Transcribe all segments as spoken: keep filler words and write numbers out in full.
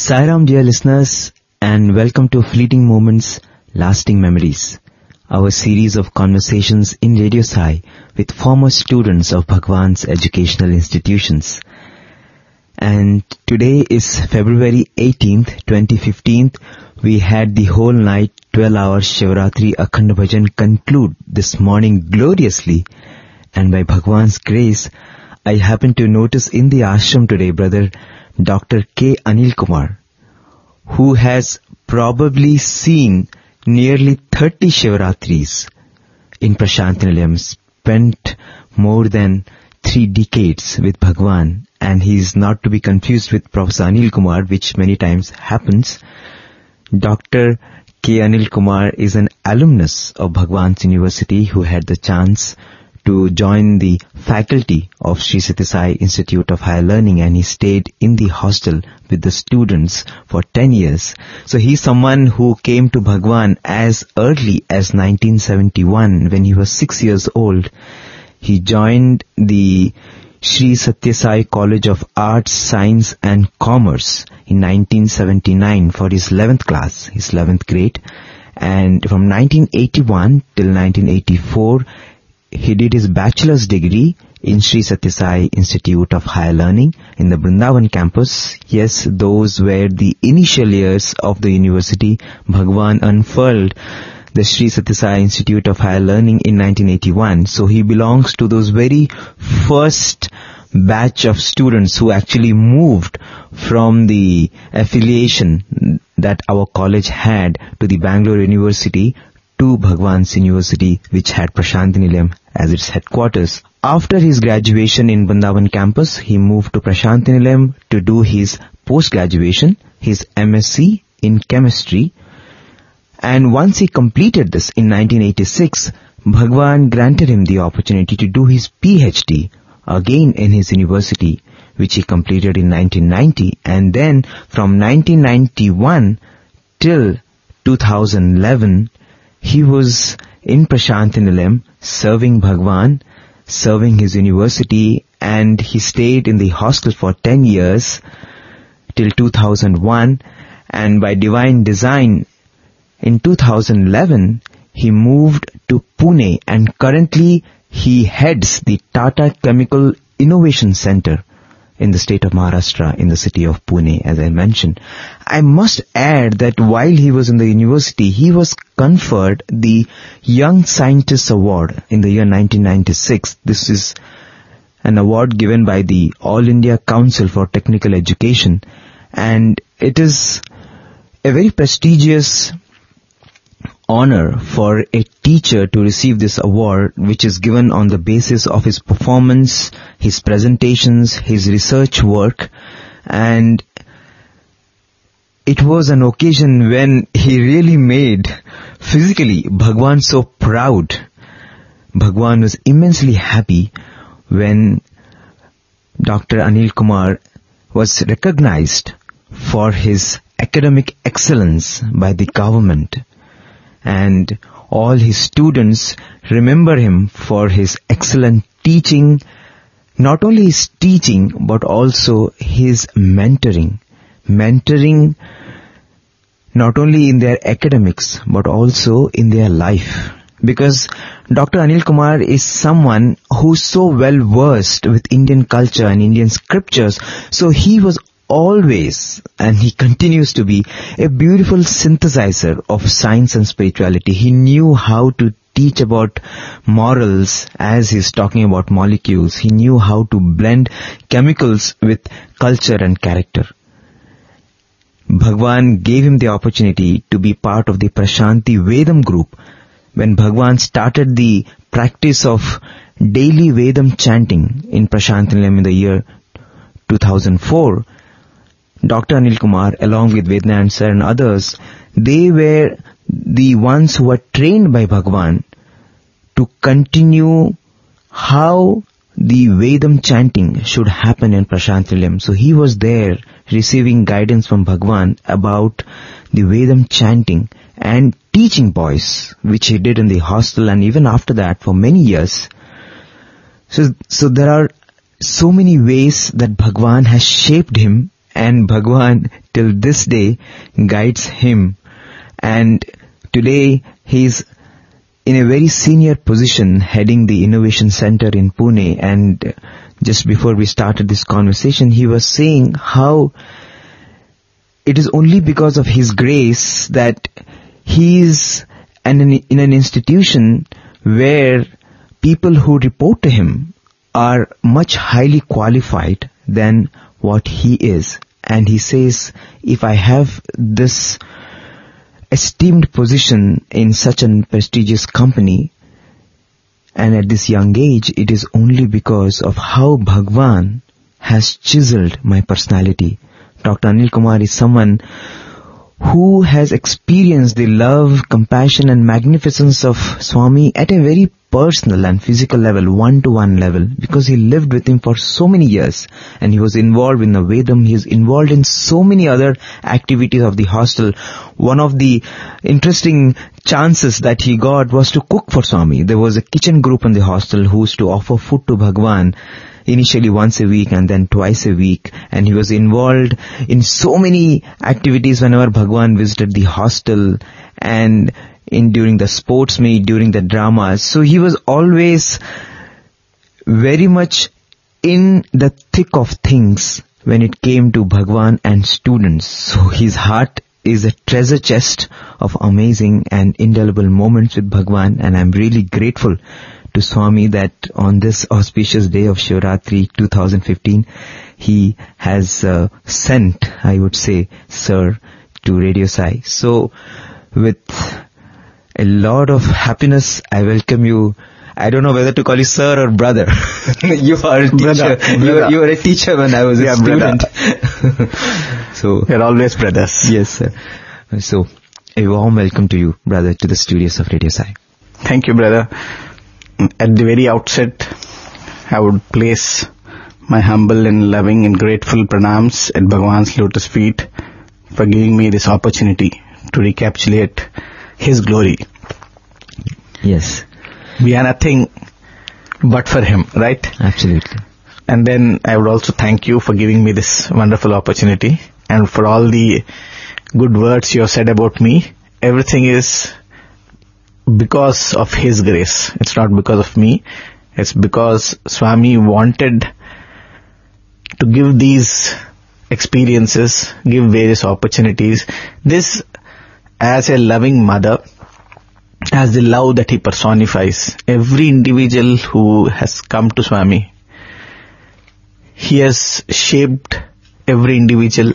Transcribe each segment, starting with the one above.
Sairam, dear listeners, and welcome to Fleeting Moments, Lasting Memories, our series of conversations in Radio Sai with former students of Bhagwan's educational institutions. And today is February eighteenth, twenty fifteen. We had the whole night, twelve hours Shivaratri Akhand Bhajan conclude this morning gloriously. And by Bhagwan's grace, I happened to notice in the ashram today, brother Doctor K. Anil Kumar, who has probably seen nearly thirty Shivaratris in Prashant Nilayam, spent more than three decades with Bhagwan, and he is not to be confused with Professor Anil Kumar, which many times happens. Doctor K. Anil Kumar is an alumnus of Bhagwan's University who had the chance to join the faculty of Sri Sathya Sai Institute of Higher Learning, and he stayed in the hostel with the students for ten years. So he's someone who came to Bhagwan as early as nineteen seventy-one when he was six years old. He joined the Sri Sathya Sai College of Arts, Science and Commerce in nineteen seventy-nine for his eleventh class, his eleventh grade. And from nineteen eighty-one till nineteen eighty-four, he did his bachelor's degree in Sri Sathya Sai Institute of Higher Learning in the Vrindavan campus. Yes, those were the initial years of the university. Bhagwan unfurled the Sri Sathya Sai Institute of Higher Learning in nineteen eighty-one. So he belongs to those very first batch of students who actually moved from the affiliation that our college had to the Bangalore University to Bhagwan's University, which had Prashant Nilayam as its headquarters. After his graduation in Vrindavan campus, he moved to Prashant Nilayam to do his post-graduation, his M S c in chemistry. And once he completed this in nineteen eighty-six, Bhagwan granted him the opportunity to do his PhD again in his university, which he completed in nineteen ninety. And then from nineteen ninety-one till two thousand eleven, he was in Prashant Nilayam serving Bhagwan, serving his university, and he stayed in the hostel for ten years till two thousand one. And by divine design, in two thousand eleven, he moved to Pune, and currently he heads the Tata Chemical Innovation Center in the state of Maharashtra, in the city of Pune, as I mentioned. I must add that while he was in the university, he was conferred the Young Scientist Award in the year nineteen ninety-six. This is an award given by the All India Council for Technical Education, and it is a very prestigious honor for a teacher to receive this award, which is given on the basis of his performance, his presentations, his research work. And it was an occasion when he really made physically Bhagwan so proud. Bhagwan was immensely happy when Doctor Anil Kumar was recognized for his academic excellence by the government. And all his students remember him for his excellent teaching, not only his teaching, but also his mentoring. Mentoring not only in their academics, but also in their life. Because Doctor Anil Kumar is someone who's so well versed with Indian culture and Indian scriptures, so he was always, and he continues to be, a beautiful synthesizer of science and spirituality. He knew how to teach about morals as he's talking about molecules. He knew how to blend chemicals with culture and character. Bhagwan gave him the opportunity to be part of the Prashanti Vedam group. When Bhagwan started the practice of daily Vedam chanting in Prashant Nilayam in the year two thousand four, Doctor Anil Kumar, along with Vednant sir and others, they were the ones who were trained by Bhagwan to continue how the Vedam chanting should happen in Prashant Nilayam. So he was there receiving guidance from Bhagwan about the Vedam chanting and teaching boys, which he did in the hostel and even after that for many years. So, so there are so many ways that Bhagwan has shaped him and Bhagwan till this day guides him. And today he's in a very senior position heading the Innovation Center in Pune. And just before we started this conversation, he was saying how it is only because of his grace that he is in an, in an institution where people who report to him are much highly qualified than what he is. And he says, if I have this esteemed position in such a prestigious company and at this young age, it is only because of how Bhagwan has chiseled my personality. Doctor Anil Kumar is someone who has experienced the love, compassion and magnificence of Swami at a very personal and physical level, one-to-one level, because he lived with him for so many years and he was involved in the Vedam. He is involved in so many other activities of the hostel. One of the interesting chances that he got was to cook for Swami. There was a kitchen group in the hostel who used to offer food to Bhagwan, initially once a week and then twice a week, and he was involved in so many activities whenever Bhagwan visited the hostel and in during the sports meet, during the dramas. So he was always very much in the thick of things when it came to Bhagwan and students. So his heart is a treasure chest of amazing and indelible moments with Bhagwan, and I'm really grateful to Swami that on this auspicious day of Shivratri twenty fifteen, he has uh, sent, I would say, Sir, to Radio Sai. So, with a lot of happiness, I welcome you. I don't know whether to call you sir or brother. You are a teacher. Brother, brother. You, were, you were a teacher when I was a yeah, student. So we're always brothers. Yes, sir. So, a warm welcome to you, brother, to the studios of Radio Sai. Thank you, brother. At the very outset, I would place my humble and loving and grateful pranams at Bhagwan's lotus feet for giving me this opportunity to recapitulate his glory. Yes. We are nothing but for him, right? Absolutely. And then I would also thank you for giving me this wonderful opportunity and for all the good words you have said about me. Everything is because of his grace. It's not because of me. It's because Swami wanted to give these experiences, give various opportunities. This, as a loving mother, as the love that he personifies, every individual who has come to Swami, he has shaped every individual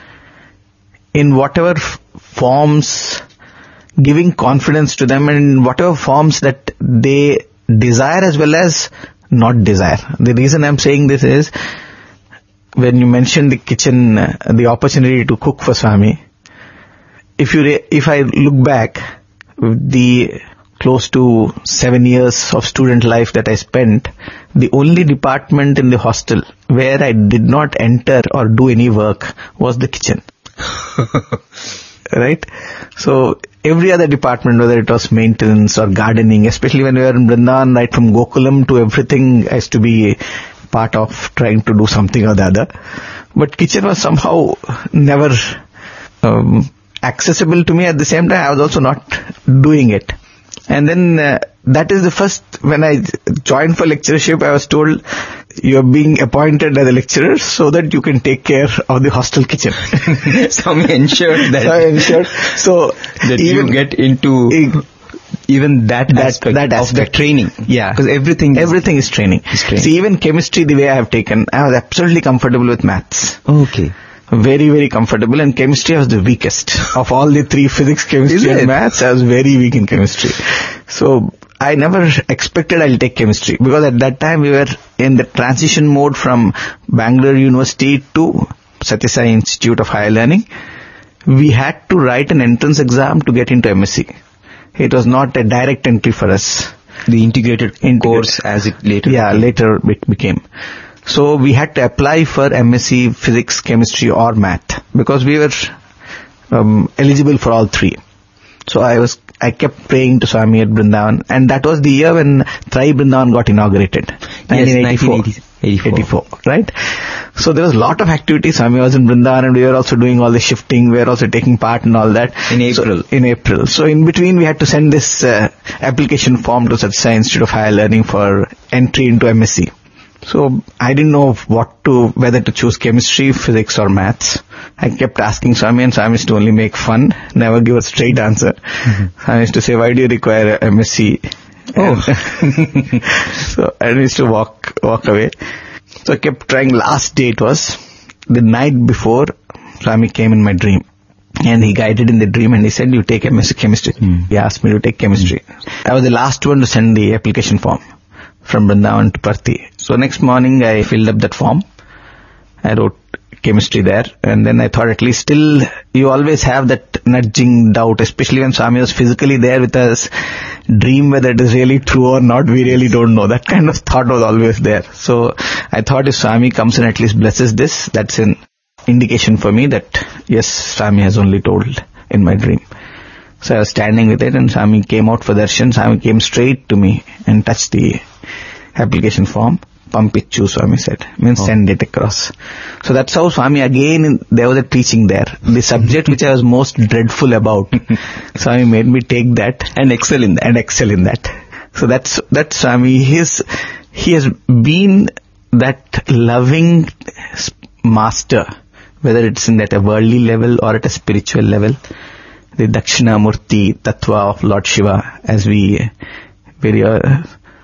in whatever f- forms, giving confidence to them in whatever forms that they desire as well as not desire. The reason I'm saying this is, when you mentioned the kitchen, uh, the opportunity to cook for Swami, if you re- if I look back, the close to seven years of student life that I spent, the only department in the hostel where I did not enter or do any work was the kitchen. Right? So every other department, whether it was maintenance or gardening, especially when we were in Vrindavan, right from Gokulam to everything has to be part of trying to do something or the other. But kitchen was somehow never um, accessible to me. At the same time, I was also not doing it. And then uh, that is the first, when I joined for lectureship, I was told, you are being appointed as a lecturer so that you can take care of the hostel kitchen. Swami ensured that, so I ensured, so that even, you get into e- even that, that aspect, that of aspect. the training. Yeah. Because everything, everything is training. is training. See, even chemistry, the way I have taken, I was absolutely comfortable with maths. Okay. Very, very comfortable. And chemistry, I was the weakest. Of all the three, physics, chemistry and maths, I was very weak in chemistry. So, I never expected I'll take chemistry, because at that time we were in the transition mode from Bangalore University to Sathya Sai Institute of Higher Learning. We had to write an entrance exam to get into M S c. It was not a direct entry for us. The integrated, Integrated. course as it later Yeah, became. later it became. So we had to apply for M S c Physics, Chemistry or Math, because we were um, eligible for all three. So I was, I kept praying to Swami at Vrindavan, and that was the year when Trai Vrindavan got inaugurated. Yes, nineteen eighty. eighty-four. eighty-four, right? So there was a lot of activity. Swami was in Vrindavan and we were also doing all the shifting. We were also taking part in all that. In April. So, in April. So in between we had to send this uh, application form to Sathya Sai Institute of Higher Learning for entry into M S c. So I didn't know what to, whether to choose chemistry, physics or maths. I kept asking Swami, and Swami used to only make fun, never give a straight answer. Mm-hmm. Swami used to say, why do you require M S c? Oh. So I used to walk, walk away. So I kept trying. Last day it was, the night before, Swami came in my dream. And he guided in the dream and he said, you take M S c chemistry. Mm. He asked me to take chemistry. Mm. I was the last one to send the application form from Vrindavan to Parthi. So next morning I filled up that form. I wrote chemistry there, and then I thought at least still you always have that nudging doubt, especially when Swami was physically there with us. Dream whether it is really true or not, we really don't know. That kind of thought was always there. So I thought if Swami comes and at least blesses this, that's an indication for me that yes, Swami has only told in my dream. So I was standing with it and Swami came out for darshan. Swami came straight to me and touched the application form. Pump it, Chu, Swami said. Means oh. Send it across. So that's how Swami again, there was a teaching there. The subject which I was most dreadful about, Swami made me take that. And excel in that. And excel in that. So that's, that's Swami. His, he has been that loving master, whether it's in at a worldly level or at a spiritual level. The Dakshinamurti Tattva of Lord Shiva, as we very, uh,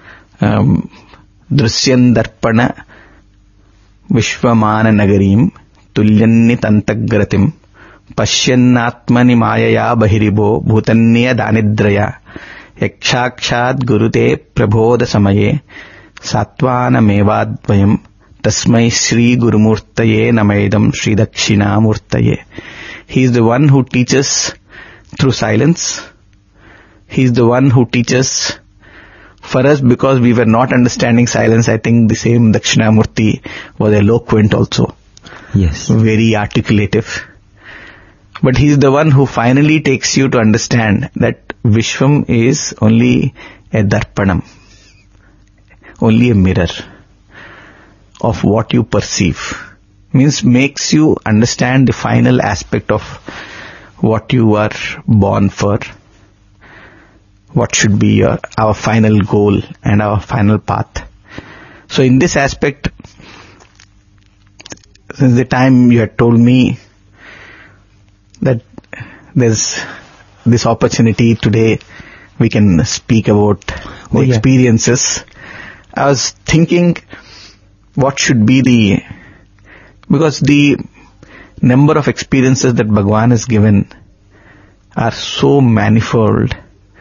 um, Drusyan Darpana Vishwamana Nagarim Tulyanni Tantagratim Pashyannatmani Mayaya Bahiribo Bhutanniya Danidraya Yakshakshad Gurute Prabodha Samaye Satvana Mevadvayam Tasmai Sri Gurumurtaye Namaidam Sri Dakshinamurtaye. He is the one who teaches through silence. He is the one who teaches for us, because we were not understanding silence. I think the same Dakshinamurti was eloquent also. Yes. Very articulative. But he is the one who finally takes you to understand that Vishwam is only a darpanam, only a mirror of what you perceive. Means makes you understand the final aspect of what you are born for, what should be your, our final goal and our final path. So in this aspect, since the time you had told me that there's this opportunity today, we can speak about the oh, yeah. experiences. I was thinking what should be the, because the number of experiences that Bhagavan has given are so manifold,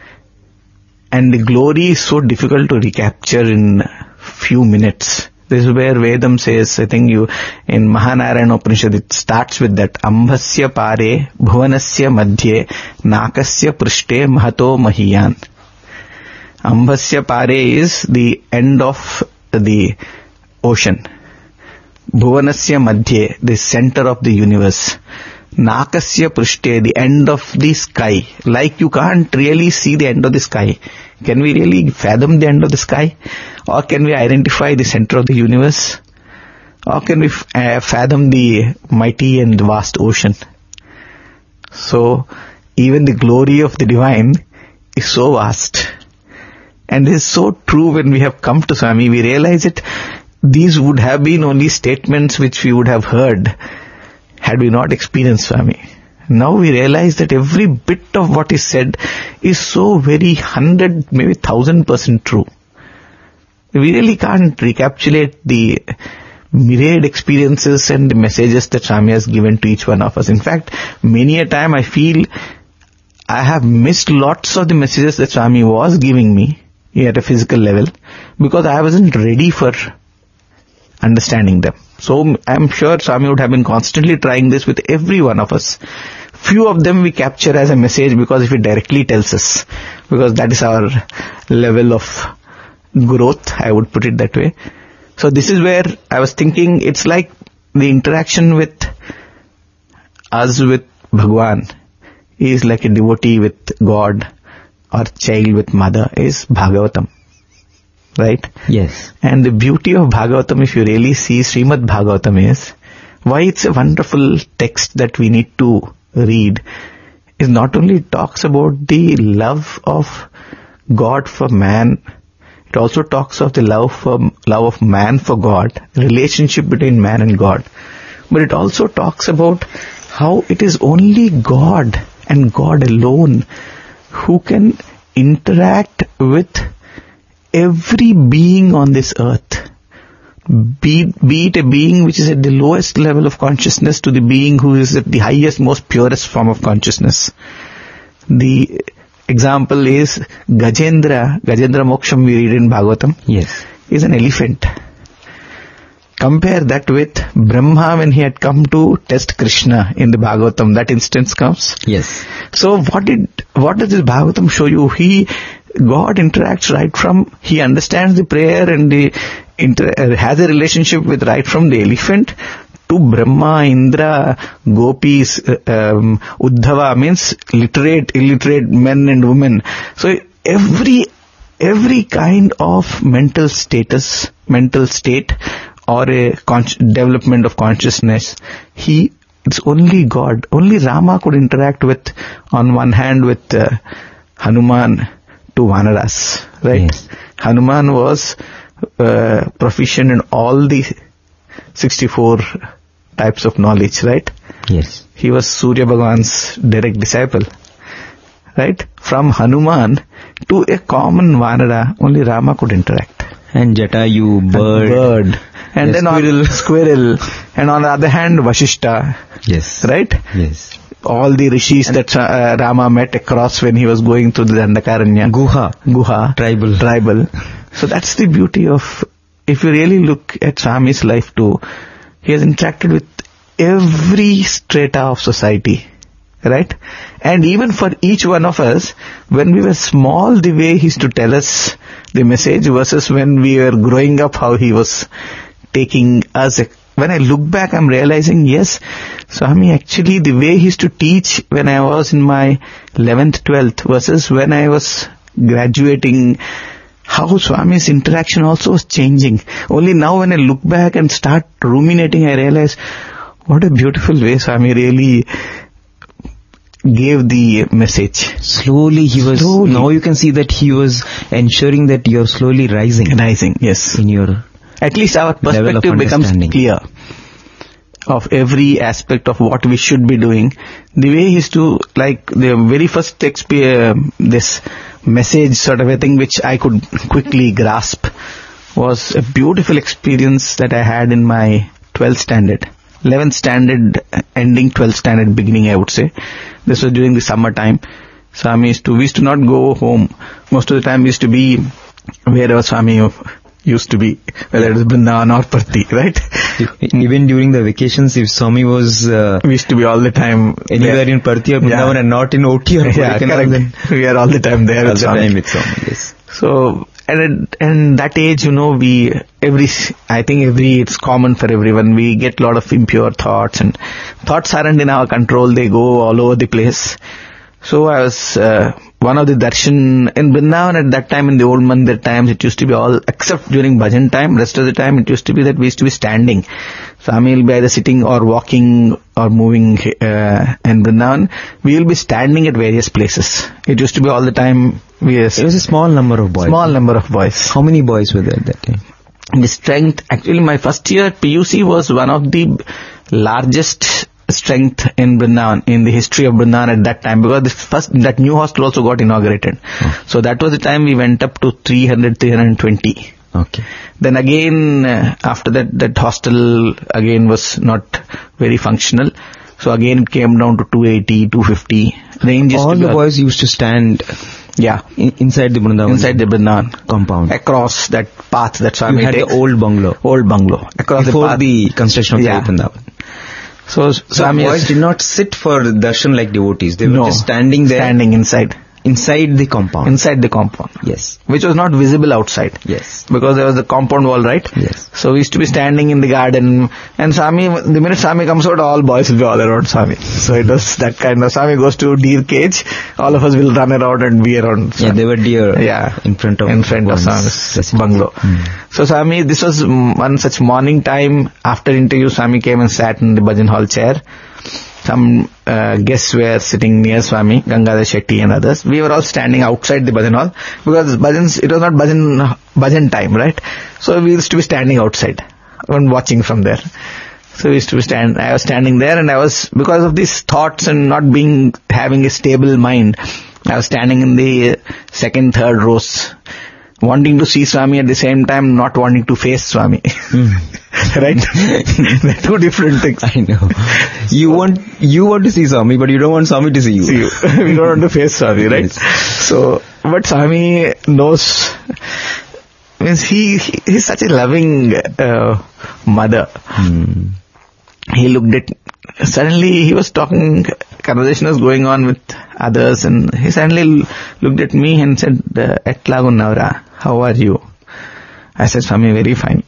and the glory is so difficult to recapture in few minutes. This is where Vedam says, I think you, in Mahanarayana Upanishad, it starts with that, Ambhasya pare, bhuvanasya madhye, nakasya prishte mahato mahiyan. Ambhasya pare is the end of the ocean. Bhuvanasya madhye, the center of the universe. Nakasya prishte, the end of the sky. Like you can't really see the end of the sky. Can we really fathom the end of the sky? Or can we identify the center of the universe? Or can we f- uh, fathom the mighty and vast ocean? So, even the glory of the divine is so vast. And this is so true when we have come to Swami. We realize that these would have been only statements which we would have heard had we not experienced Swami. Now we realize that every bit of what is said is so very hundred, maybe thousand percent true. We really can't recapitulate the myriad experiences and the messages that Swami has given to each one of us. In fact, many a time I feel I have missed lots of the messages that Swami was giving me at a physical level because I wasn't ready for understanding them. So I'm sure Swami would have been constantly trying this with every one of us. Few of them we capture as a message because if he directly tells us, because that is our level of growth, I would put it that way. So this is where I was thinking, it's like the interaction with us with Bhagwan is like a devotee with God or child with mother is Bhagavatam. right? Yes. And the beauty of Bhagavatam, if you really see Srimad Bhagavatam, is why it's a wonderful text that we need to read, is not only it talks about the love of God for man, it also talks of the love for love of man for God, relationship between man and God. But it also talks about how it is only God and God alone who can interact with every being on this earth. Be, be it a being which is at the lowest level of consciousness to the being who is at the highest, most purest form of consciousness. The example is Gajendra, Gajendra Moksham we read in Bhagavatam. Yes. Is an elephant. Compare that with Brahma when he had come to test Krishna in the Bhagavatam. That instance comes. Yes. So what did, what does this Bhagavatam show you? He, God interacts right from, he understands the prayer and the, inter, uh, has a relationship with right from the elephant to Brahma, Indra, Gopis, uh, um, Uddhava, means literate, illiterate men and women. So every, every kind of mental status, mental state, or a con- development of consciousness, he, it's only God, only Rama could interact with, on one hand with uh, Hanuman to Vanaras, right? Yes. Hanuman was uh, proficient in all the sixty-four types of knowledge, right? Yes. He was Surya Bhagwan's direct disciple, right? From Hanuman to a common Vanara, only Rama could interact. And Jatayu, bird. bird. And yes, then squirrel. on squirrel. And on the other hand, Vashishta. Yes. Right? Yes. All the rishis and that uh, Rama met across when he was going through the Dandakaranya. Guha. Guha. Tribal. Tribal. So that's the beauty of, if you really look at Swami's life too, he has interacted with every strata of society. Right? And even for each one of us, when we were small, the way he used to tell us the message versus when we were growing up, how he was taking us. When I look back, I'm realizing, yes, Swami actually, the way he used to teach when I was in my eleventh, twelfth versus when I was graduating, how Swami's interaction also was changing. Only now when I look back and start ruminating, I realize what a beautiful way Swami really gave the message. Slowly he was, slowly. Now you can see that he was ensuring that you are slowly rising. Rising, yes. In your At least our perspective becomes clear of every aspect of what we should be doing. The way he used to, like the very first exp- uh, this message sort of a thing which I could quickly grasp was a beautiful experience that I had in my twelfth standard. eleventh standard ending, twelfth standard beginning, I would say. This was during the summertime. Swami used to, we used to not go home. Most of the time we used to be wherever Swami used to be, whether it was Vrindavan or Parthi, right? Even during the vacations, if Swami was... Uh, we used to be all the time anywhere in Parthi or Vrindavan, yeah, and not in O T or yeah, correct. We are all the time there all with the Swami. time with Swami, yes. So, and and that age, you know, we, every, I think every, it's common for everyone. We get a lot of impure thoughts, and thoughts aren't in our control. They go all over the place. So I was, uh, one of the darshan in Vrindavan at that time, in the old mandir times, it used to be all, except during bhajan time, rest of the time it used to be that we used to be standing. Swami will be either sitting or walking or moving, uh, in Vrindavan. We will be standing at various places. It used to be all the time. We It was a small number of boys. Small number of boys. How many boys were there at that time? The strength, actually my first year at P U C was one of the largest strength in Vrindavan, in the history of Vrindavan at that time, because the first, that new hostel also got inaugurated. Oh. So that was the time we went up to three hundred, three hundred twenty. Okay. Then again, uh, after that, that hostel again was not very functional. So again it came down to two eighty, two fifty. Range All the boys used to stand yeah, in, inside the Vrindavan. Inside the Vrindavan compound. Across that path that Swami You had takes. the old bungalow. Old bungalow. Across Before the path. the construction of yeah. the Vrindavan. So, so boys did not sit for darshan like devotees. They were no, just standing there. Standing inside. Inside the compound. Inside the compound. Yes. Which was not visible outside. Yes. Because there was the compound wall, right? Yes. So we used to be standing in the garden, and Swami, the minute Swami comes out, all boys will be all around Swami. So it was that kind of, Swami goes to deer cage, all of us will run around and be around Swami. Yeah, there were deer yeah. in front of in front of Swami's bungalow. Mm. So Swami, this was one such morning time, after interview, Swami came and sat in the bhajan hall chair. Some uh, guests were sitting near Swami, Gangadhar Shetty and others. We were all standing outside the bhajan hall because bhajans, it was not bhajan, bhajan time, right? So we used to be standing outside and watching from there. So we used to be stand, I was standing there, and I was, because of these thoughts and not being, having a stable mind, I was standing in the second, third rows, wanting to see Swami at the same time, not wanting to face Swami. Mm. Right? They're two different things. I know. You want, you want to see Swami, but you don't want Swami to see you. See you. We don't want to face Swami, right? Yes. So, but Swami knows, means he, he he's such a loving uh, mother. Mm. He looked at, suddenly he was talking, conversation was going on with others, and he suddenly looked at me and said, Etlagun Navra, how are you? I said, Swami, very fine.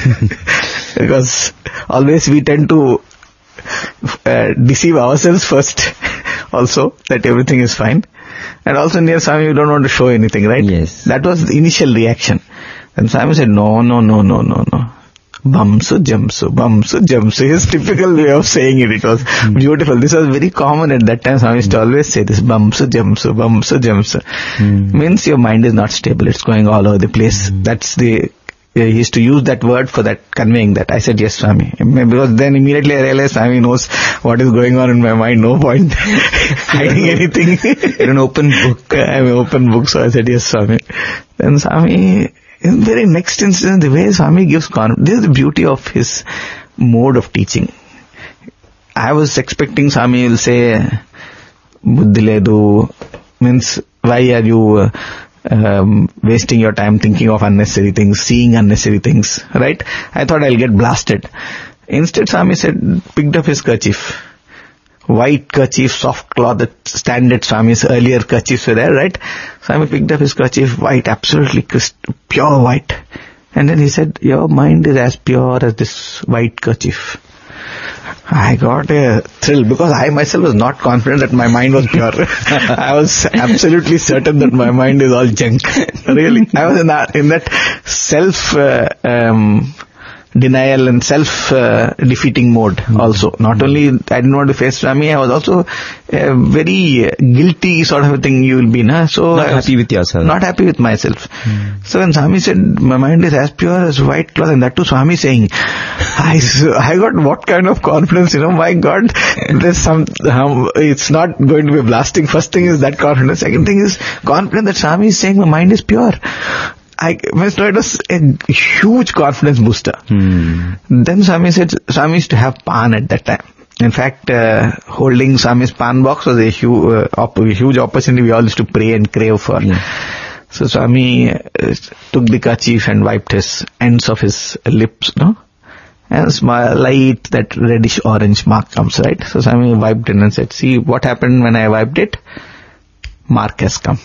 Because always we tend to uh, deceive ourselves first also, that everything is fine. And also near Swami, we don't want to show anything, right? Yes. That was the initial reaction. And Swami said, no, no, no, no, no, no. Bamsu Jamsu, Bamsu Jamsu. His typical way of saying it. It was mm. beautiful. This was very common at that time. Swami used to always say this, Bamsu Jamsu, Bamsu Jamsu. Mm. Means your mind is not stable. It's going all over the place. Mm. That's the, he used to use that word for that, conveying that. I said, yes, Swami. Because then immediately I realized Swami knows what is going on in my mind. No point hiding anything. You're an open book. I'm an open book. So I said, yes, Swami. Then Swami, in the very next instance, the way Swami gives confidence, this is the beauty of his mode of teaching. I was expecting Swami will say, Buddhiledu, means why are you uh, um, wasting your time thinking of unnecessary things, seeing unnecessary things, right? I thought I'll get blasted. Instead, Swami said, picked up his kerchief. White kerchief, soft cloth, that standard Swami's earlier kerchiefs were there, right? Swami picked up his kerchief, white, absolutely pure white. And then he said, your mind is as pure as this white kerchief. I got a thrill because I myself was not confident that my mind was pure. I was absolutely certain that my mind is all junk. Really. I was in that, in that self, uh, um, denial and self uh, defeating mode mm-hmm. also. Not only I didn't want to face Swami, I was also uh, very guilty sort of a thing you will be, na? So not happy with yourself. Not happy with myself. Mm. So when Swami said, my mind is as pure as white cloth, and that too Swami saying, I, I got what kind of confidence, you know, my God, there's some, um, it's not going to be blasting. First thing is that confidence. Second thing is confidence that Swami is saying my mind is pure. I, it was a huge confidence booster. Hmm. Then Swami said, Swami used to have pan at that time. In fact, uh, holding Swami's pan box was a huge, uh, op- huge opportunity we all used to pray and crave for. Yeah. So Swami uh, took the kerchief and wiped his ends of his lips, no? And smile, light, that reddish orange mark comes, right? So Swami wiped it and said, see what happened when I wiped it? Mark has come.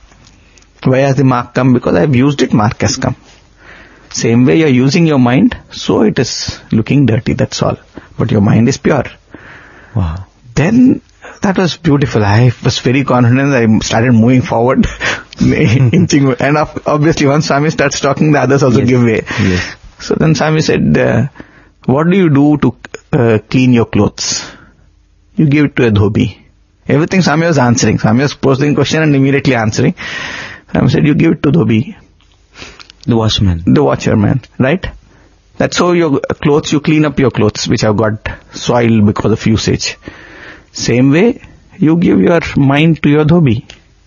Why has the mark come? Because I have used it, mark has come. Same way you are using your mind, so it is looking dirty, that's all. But your mind is pure. Wow. Then, that was beautiful. I was very confident. I started moving forward, inching, and obviously once Swami starts talking, the others also yes. give way. Yes. So then Swami said, uh, what do you do to uh, clean your clothes? You give it to a dhobi. Everything Swami was answering. Swami was posing a question and immediately answering. Swami said, you give it to dhobi. The watchman. The watcherman, right? That's how your clothes, you clean up your clothes which have got soiled because of usage. Same way, you give your mind to your dhobi.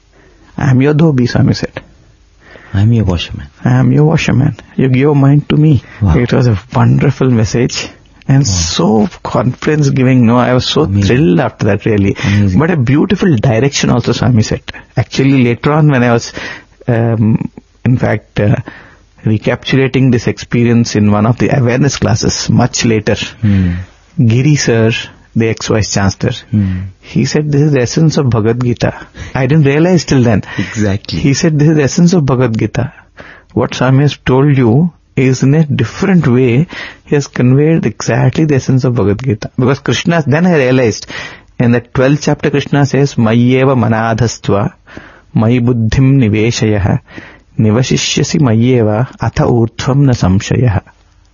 I am your dhobi, Swami said. I am your washerman. I am your washerman. You give your mind to me. Wow. It was a wonderful message. And wow. so confidence giving, no, I was so Amazing. thrilled after that really. Amazing. But a beautiful direction also Swami said. Actually later on when I was, um, in fact, uh, recapitulating this experience in one of the awareness classes much later, hmm. Giri sir the ex-vice chancellor. Hmm. He said, this is the essence of Bhagavad Gita. I didn't realize till then. Exactly. He said, this is the essence of Bhagavad Gita. What Swami has told you is in a different way. He has conveyed exactly the essence of Bhagavad Gita. Because Krishna, then I realized, in the twelfth chapter Krishna says, Mayyeva manadhastva, Mayi buddhim niveshayah, nivashishyasi mayyeva, atha urthvam na samshayah.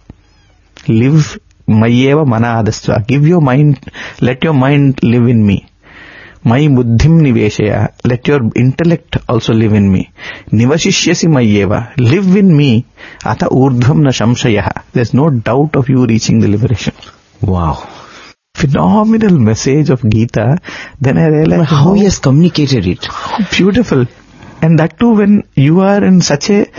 Live Mayyeva manadhastva. Give your mind, let your mind live in me. Mayi buddhim niveshaya. Let your intellect also live in me. Nivashishyasi mayyeva. Live in me. Atha urdhvam na samshayah. There's no doubt of you reaching the liberation. Wow. Phenomenal message of Gita. Then I realized how, how he has communicated it. How beautiful. And that too when you are in such a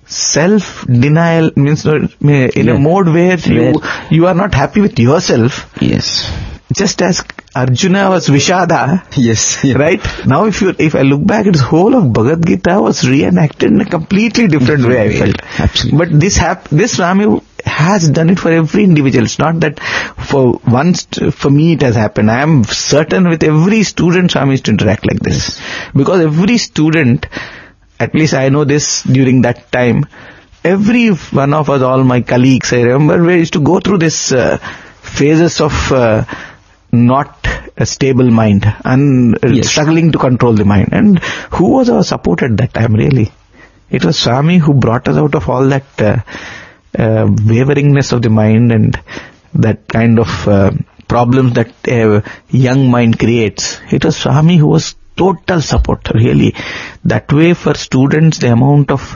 self-denial, means in yeah. a mode where, where you you are not happy with yourself. Yes. Just as Arjuna was Vishada. Yes. Yeah. Right? Now if you if I look back, its whole of Bhagavad Gita was reenacted in a completely different way, I felt. Absolutely. But this hap- this Swami has done it for every individual. It's not that for once, for me it has happened. I am certain with every student Swami is to interact like this. Yes. Because every student, at least I know this during that time, every one of us, all my colleagues, I remember we used to go through this uh, phases of uh, not a stable mind and yes. struggling to control the mind. And who was our support at that time really? It was Swami who brought us out of all that uh, uh, waveringness of the mind and that kind of uh, problems that a young mind creates. It was Swami who was total support, really. That way for students, the amount of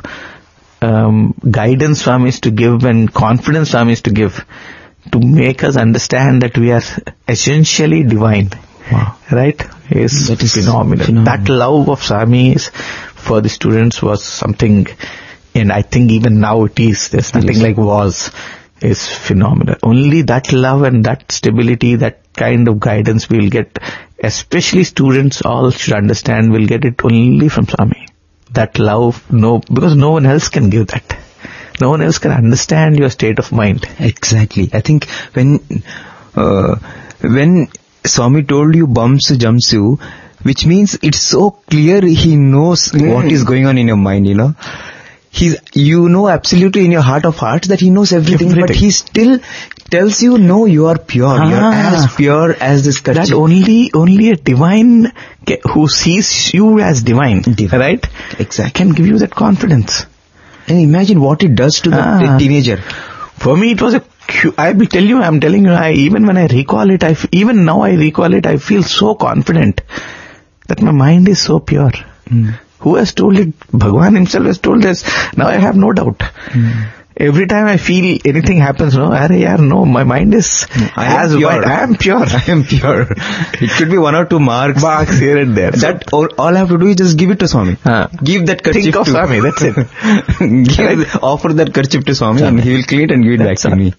um, guidance Swami is to give and confidence Swami is to give to make us understand that we are essentially divine. Wow. Right? Is that is phenomenal. phenomenal. That love of Swami is, for the students was something, and I think even now it is. There's nothing yes. like was. Is phenomenal. Only that love and that stability, that kind of guidance we'll get, especially students all should understand, we'll get it only from Swami. That love, no, because no one else can give that. No one else can understand your state of mind. Exactly. I think when, uh, when Swami told you bumps jumps you, which means it's so clear he knows mm. what is going on in your mind, you know. He's, you know absolutely in your heart of hearts that he knows everything, everything. But he still tells you, no, you are pure. Ah. You are as pure as this kerchief. That only, only a divine who sees you as divine, divine. Right? Exactly. Can give you that confidence. And imagine what it does to the ah. teenager. For me, it was a, I will tell you, I'm telling you, I, even when I recall it, I, even now I recall it, I feel so confident that my mind is so pure. Mm. Who has told it? Bhagwan himself has told us. Now I have no doubt. Mm. Every time I feel anything happens, no, Arey yaar, no, my mind is I as pure. white. I am pure. I am pure. It could be one or two marks. Marks here and there. That all, all I have to do is just give it to Swami. Uh, give that kerchief Think of to Swami, that's it. give, right? Offer that kerchief to Swami and he will clean it and give it that's back to me.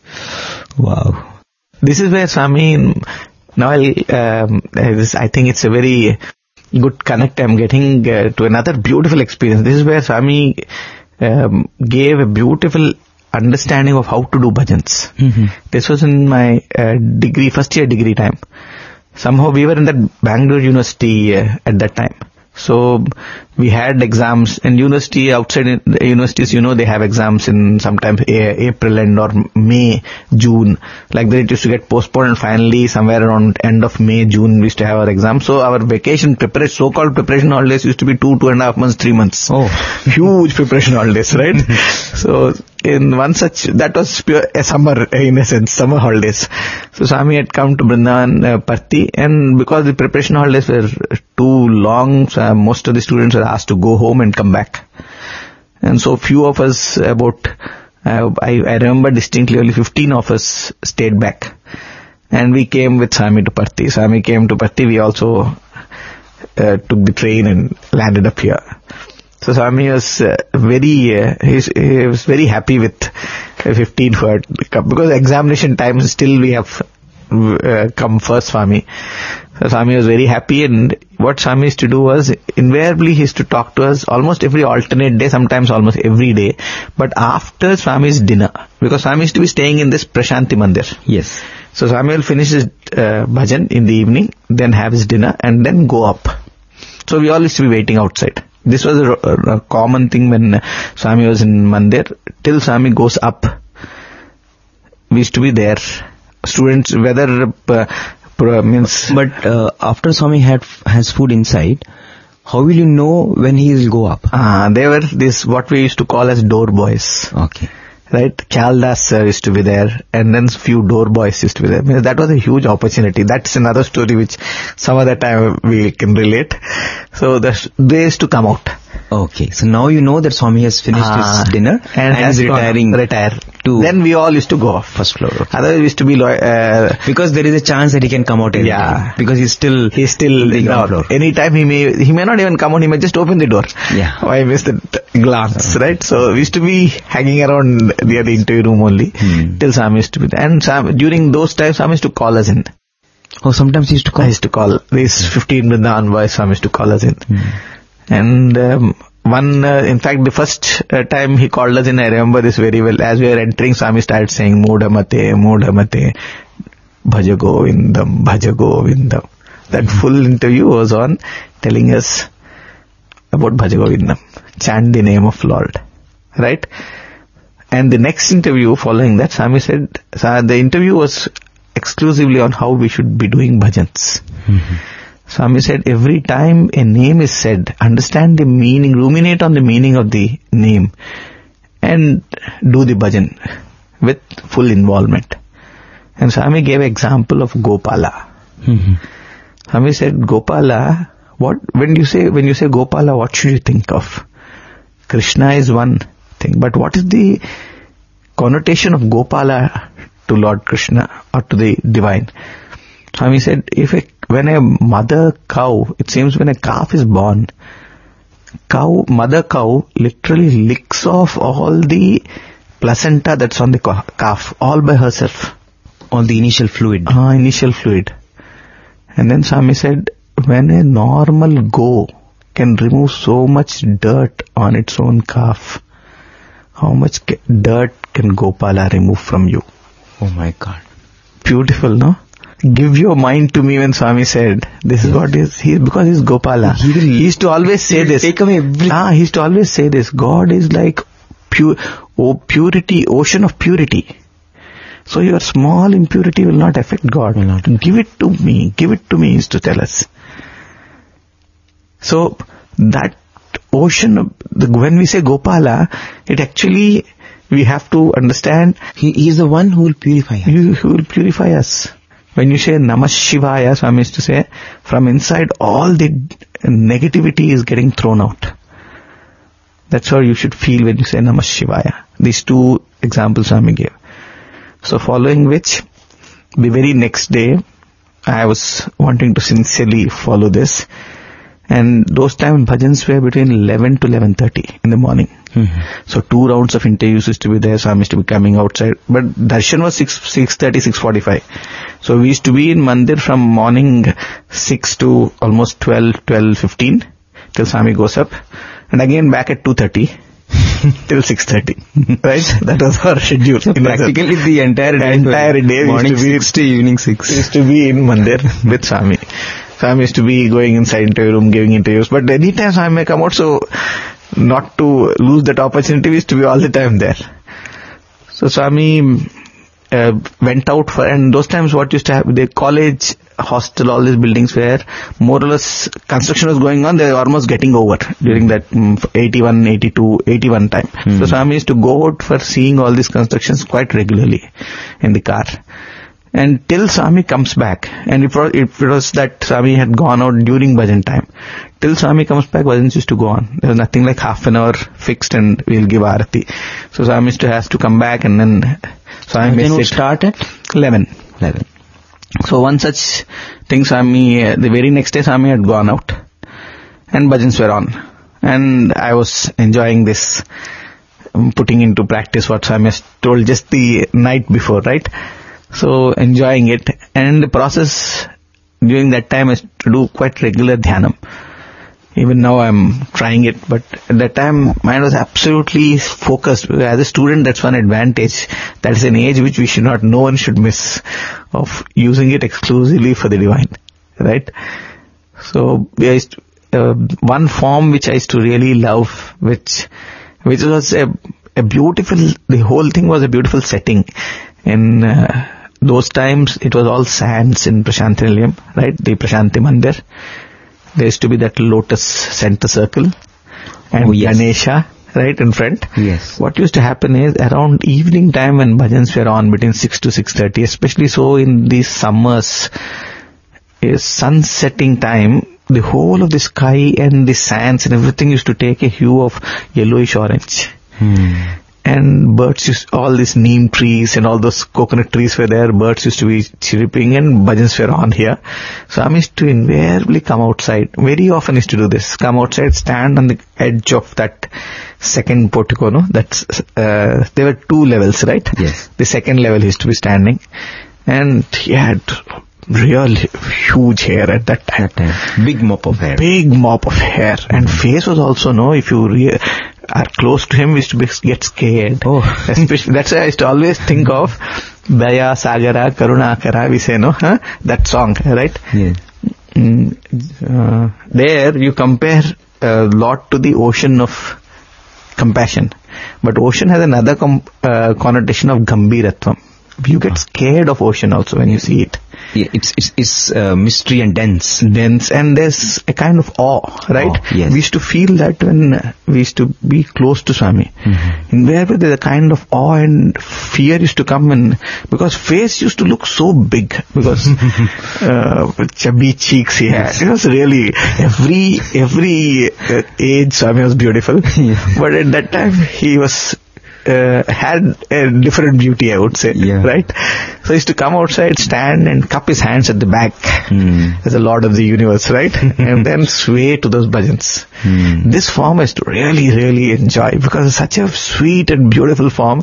Wow. This is where Swami, now I'll, um, I think it's a very good connect I'm getting uh, to another beautiful experience. This is where Swami um, gave a beautiful understanding of how to do bhajans. Mm-hmm. This was in my uh, degree, first year degree time. Somehow we were in that Bangalore University uh, at that time. So we had exams in university, outside the universities, you know, they have exams in sometimes April end or May, June. Like that it used to get postponed and finally somewhere around end of May, June we used to have our exam. So our vacation preparation, so-called preparation holidays used to be two, two and a half months, three months. Oh. Huge preparation holidays, right? So in one such, that was pure a summer in a sense, summer holidays. So Swami had come to Vrindavan, uh, Parthi, and because the preparation holidays were too long, so most of the students were asked to go home and come back. And so few of us, about, uh, I, I remember distinctly only fifteen of us stayed back. And we came with Swami to Parthi. Swami came to Parthi, we also uh, took the train and landed up here. So Swami was uh, very, uh, he was very happy with uh, fifteen who had come, because examination time still we have uh, come first, Swami. So Swami was very happy, and what Swami used to do was, invariably he used to talk to us almost every alternate day, sometimes almost every day, but after Swami's dinner, because Swami used to be staying in this Prashanti Mandir. Yes. So Swami will finish his uh, bhajan in the evening, then have his dinner, and then go up. So we all used to be waiting outside. This was a, a, a common thing when Swami was in Mandir. Till Swami goes up, we used to be there. Students, whether uh, means, but uh, after Swami had has food inside, how will you know when he will go up? Ah, uh, they were this what we used to call as door boys. Okay. Right, Kyaldas sir used to be there, and then few door boys used to be there. I mean, that was a huge opportunity. That's another story which some other time we can relate. So the, they used to come out. Okay, so now you know that Swami has finished ah, his dinner and, and is retiring. Retire. To then we all used to go off first floor. Okay. Otherwise we used to be uh, because there is a chance that he can come out every yeah time. Because he's still he's still the ground floor. Anytime he may he may not even come out. He may just open the door. Yeah. I missed the glance, so, right? So we used to be hanging around near the interview room only hmm. till Swami used to be there. And Swami, during those times, Swami used to call us in. Oh, sometimes he used to call. I used to call. These fifteen Vrindavan boys, Swami used to call us in, hmm. and. Um, One, uh, in fact, the first uh, time he called us in, I remember this very well. As we were entering, Swami started saying, Moodhamate, Moodhamate, Bhaja Govindam, Bhaja Govindam. That mm-hmm. full interview was on telling us about Bhaja Govindam. Chant the name of Lord. Right? And the next interview following that, Swami said, the interview was exclusively on how we should be doing bhajans. Mm-hmm. Swami said, every time a name is said, understand the meaning, ruminate on the meaning of the name, and do the bhajan with full involvement. And Swami gave an example of Gopala. Mm-hmm. Swami said, Gopala, what, when you say, when you say Gopala, what should you think of? Krishna is one thing, but what is the connotation of Gopala to Lord Krishna or to the divine? Swami said, if a, when a mother cow, it seems when a calf is born, cow, mother cow literally licks off all the placenta that's on the calf, all by herself. All the initial fluid. Ah, uh, initial fluid. And then Swami said, when a normal go can remove so much dirt on its own calf, how much dirt can Gopala remove from you? Oh my God. Beautiful, no? Give your mind to me when Swami said, this is what is, he, because he's Gopala. He, will, he used to always say this. Take away everything. Ah, he used to always say this. God is like pure, oh, purity, ocean of purity. So your small impurity will not affect God. Will not. Give it to me. Give it to me, he used to tell us. So that ocean, when we say Gopala, it actually, we have to understand. He, he is the one who will purify us. He, who will purify us. When you say Namah Shivaya, Swami used to say, from inside all the negativity is getting thrown out. That's how you should feel when you say Namah Shivaya. These two examples Swami gave. So following which, the very next day, I was wanting to sincerely follow this. And those times bhajans were between eleven to eleven thirty in the morning. Mm-hmm. So two rounds of interviews used to be there, Swami used to be coming outside. But darshan was six, six thirty, six forty-five. So we used to be in Mandir from morning six to almost twelve, twelve fifteen till Swami goes up. And again back at two thirty till six thirty. Right? That was our schedule. So practically the entire day. Entire day morning used to be, six to evening six. Used to be in Mandir with Swami. Swami used to be going inside interview room, giving interviews. But anytime Swami may come out, so not to lose that opportunity, we used to be all the time there. So Swami uh, went out for, and those times what used to happen, the college, hostel, all these buildings where more or less construction was going on, they were almost getting over during that um, eighty-one, eighty-two, eighty-one time. Mm. So Swami used to go out for seeing all these constructions quite regularly in the car. And till Swami comes back, and if it was that Swami had gone out during bhajan time, till Swami comes back, bhajans used to go on. There was nothing like half an hour fixed and we'll give arati. So Swami used to has to come back, and then Swami may sit. Start at eleven. eleven. So one such thing, Swami, uh, the very next day Swami had gone out, and bhajans were on. And I was enjoying this, um, putting into practice what Swami has told just the night before, right? So enjoying it, and the process during that time I used to do quite regular dhyanam. Even now I'm trying it, but at that time mind was absolutely focused. As a student, that's one advantage. That is an age which we should not, no one should miss, of using it exclusively for the divine, right? So I used to, uh, one form which I used to really love, which which was a, a beautiful, the whole thing was a beautiful setting. In uh, those times, it was all sands in Prashanti Nilayam, right? The Prashanti Mandir. There used to be that lotus center circle and oh, yes. Ganesha right in front. Yes. What used to happen is around evening time when bhajans were on between six to six thirty, especially so in these summers, is sunsetting time, the whole of the sky and the sands and everything used to take a hue of yellowish orange. Hmm. And birds used, all these neem trees and all those coconut trees were there, birds used to be chirping and bhajans were on here. So I used to invariably come outside, very often used to do this, come outside, stand on the edge of that second portico, no? That's, uh, there were two levels, right? Yes. The second level used to be standing, and he had real huge hair at that time. That time. Big mop of hair. Big mop of hair. And face was also, no, if you re- are close to him, we used to be, get scared. Oh. Especially, that's why I used to always think of Daya, Sagara, Karuna, Akara, we say, no, huh? That song, right? Yeah. Mm, uh, there you compare a lot to the ocean of compassion. But ocean has another com- uh, connotation of Gambiratvam. You get scared of ocean also when you see it. Yeah, it's it's, it's uh, mystery and dense. Dense, and there's a kind of awe, right? Oh, yes. We used to feel that when uh, we used to be close to Swami. Mm-hmm. Invariably there's a kind of awe and fear used to come in, because face used to look so big, because uh, chubby cheeks he had. It was really, every every uh, age Swami was beautiful. Yeah. But at that time he was Uh, had a different beauty, I would say, yeah. right? So he used to come outside, stand and cup his hands at the back mm. as a lord of the universe, right? And then sway to those bhajans. Mm. This form I used to really, really enjoy, because it's such a sweet and beautiful form.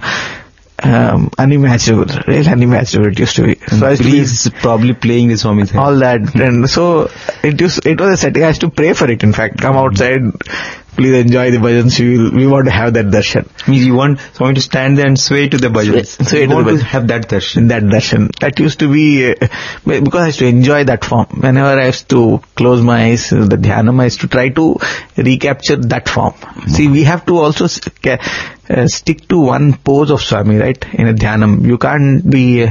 Um, unimaginable, really unimaginable it used to be. So I used to be probably playing this Swami's head. All that, and so it used, it was a setting. I used to pray for it. In fact, come outside, please enjoy the bhajans. We will, we want to have that darshan. Means you want Swami to stand there and sway to the bhajans. Sway, sway you to want the to have that darshan. That darshan. That used to be, uh, because I used to enjoy that form. Whenever I used to close my eyes, uh, the dhyanam, I used to try to recapture that form. Mm. See, we have to also uh, stick to one pose of Swami, right? In a dhyanam. You can't be uh,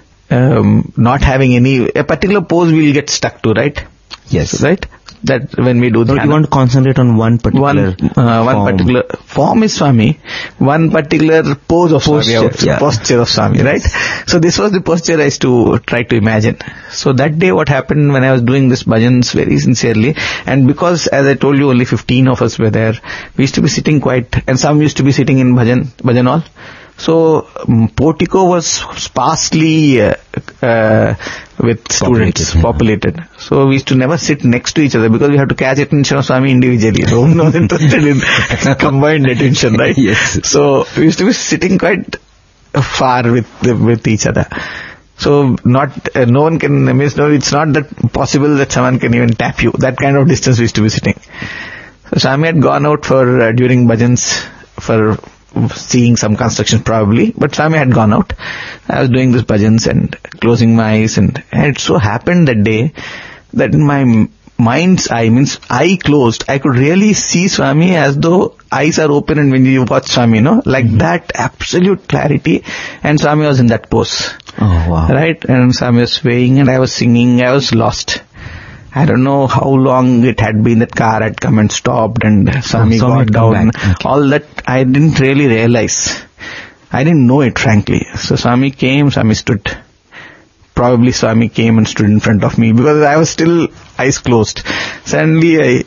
um, not having any, a particular pose we'll get stuck to, right? Yes. Right? That when we do so dhyanam. You want to concentrate on one particular one, uh, one form. particular form is Swami, one particular pose of posture, Swami, yeah. posture of Swami, yes. Right? So this was the posture I used to try to imagine. So that day what happened when I was doing this bhajans very sincerely, and because as I told you only fifteen of us were there, we used to be sitting quite, and some used to be sitting in bhajan, bhajan hall. So um, portico was sparsely uh, uh, with students, populated, yeah. populated. So we used to never sit next to each other, because we have to catch attention of Swami individually. So no one interested in combined attention, right? Yes. So we used to be sitting quite far with with each other. So not uh, no one can, I mean, no, it's not that possible that someone can even tap you. That kind of distance we used to be sitting. So Swami had gone out for uh, during bhajans for seeing some construction probably, but Swami had gone out. I was doing this bhajans and closing my eyes, and, and it so happened that day that in my mind's eye, means eye closed, I could really see Swami as though eyes are open, and when you watch Swami, you know, like mm-hmm. that absolute clarity, and Swami was in that pose. Oh wow. Right? And Swami was swaying and I was singing, I was lost. I don't know how long it had been that car had come and stopped, and Swami oh, got down. Okay. All that I didn't really realize. I didn't know it, frankly. So Swami came, Swami stood. Probably Swami came and stood in front of me, because I was still eyes closed. Suddenly I,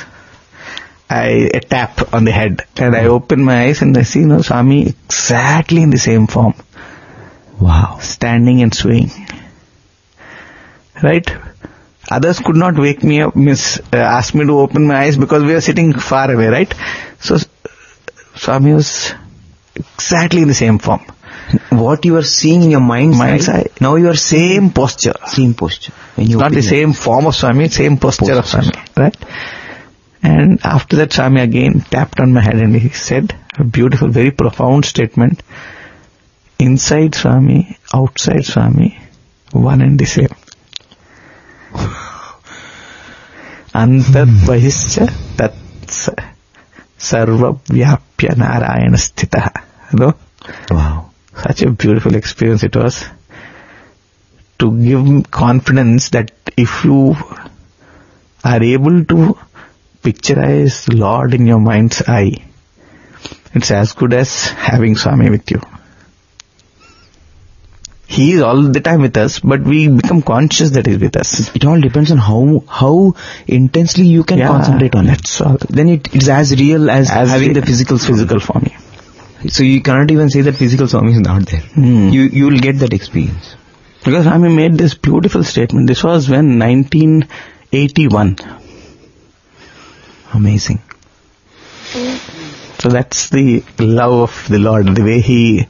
I, a tap on the head, and I open my eyes and I see, you know, Swami exactly in the same form. Wow. Standing and swaying. Right? Others could not wake me up, miss, uh, ask me to open my eyes, because we were sitting far away, right? So, Swami was exactly in the same form. What you are seeing in your mind's, mind's eye, now you are same posture. Same posture. When you not the same form of Swami, same posture, posture of Swami, right? And after that, Swami again tapped on my head and he said a beautiful, very profound statement. Inside Swami, outside Swami, one and the same. Antat Vahischa Tat Sarva Vyapya Narayana Sthitaha. No? Wow. Such a beautiful experience it was. To give confidence that if you are able to picturize Lord in your mind's eye, it's as good as having Swami with you. He is all the time with us, but we become conscious that he is with us. It all depends on how how intensely you can yeah, concentrate on it. That's all. Then it, it's as real as, as having the physical physical form. So you cannot even say that physical Swami is not there. Hmm. You you will get that experience. Because Swami made this beautiful statement. This was when nineteen eighty-one. Amazing. So that's the love of the Lord, the way he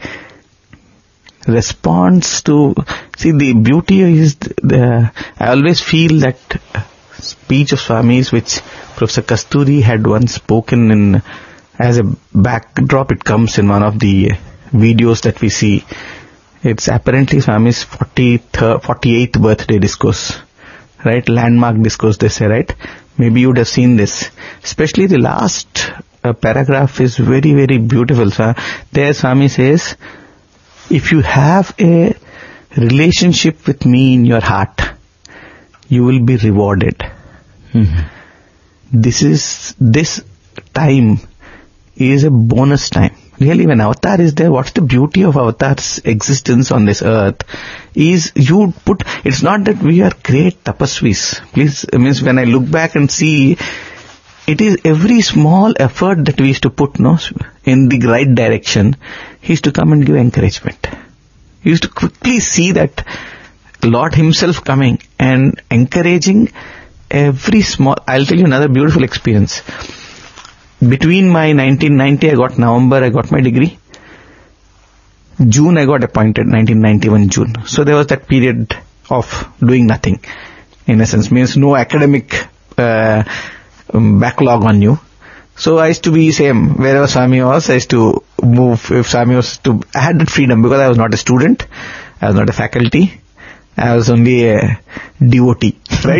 responds to, see, the beauty is the, I always feel that speech of Swami's which Professor Kasturi had once spoken in, as a backdrop, it comes in one of the videos that we see. It's apparently Swami's forty-third, forty-eighth birthday discourse, right? Landmark discourse, they say, right? Maybe you would have seen this. Especially the last uh, paragraph is very, very beautiful. So, there Swami says, if you have a relationship with me in your heart, you will be rewarded. Mm-hmm. This is, this time is a bonus time. Really, when Avatar is there, what's the beauty of Avatar's existence on this earth is you put, it's not that we are great tapasvis. Please, it means when I look back and see, it is every small effort that we used to put, no, in the right direction. He used to come and give encouragement. He used to quickly see that Lord himself coming and encouraging every small, I'll tell you another beautiful experience. Between my nineteen ninety, I got November, I got my degree. June, I got appointed, nineteen ninety-one June. So there was that period of doing nothing. In a sense, means no academic uh, backlog on you. So I used to be same, wherever Swami was, I used to move, if Swami was to, I had that freedom because I was not a student, I was not a faculty, I was only a devotee, right?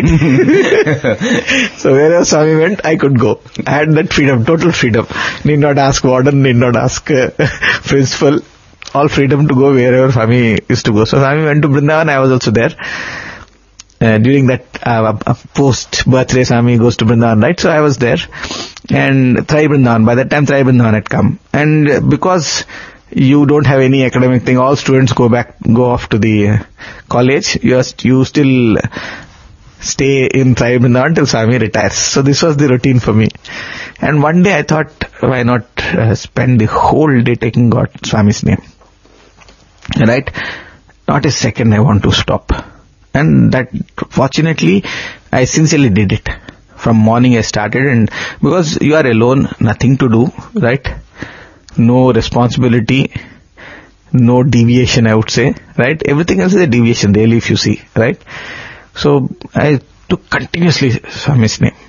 So wherever Swami went, I could go. I had that freedom, total freedom. Need not ask warden, need not ask uh, principal. All freedom to go wherever Swami used to go. So Swami went to Vrindavan, I was also there. Uh, during that uh, post-birthday, Swami goes to Vrindavan, right? So I was there. And Trai Vrindavan, by that time Trai Vrindavan had come. And uh, because you don't have any academic thing, all students go back, go off to the uh, college, you, are, you still stay in Trai Vrindavan till Swami retires. So this was the routine for me. And one day I thought, why not uh, spend the whole day taking God, Swami's name? Right? Not a second I want to stop. And that, fortunately, I sincerely did it. From morning I started, and because you are alone, nothing to do, right? No responsibility, no deviation, I would say, right? Everything else is a deviation, really, if you see, right? So I took continuously Swami's name.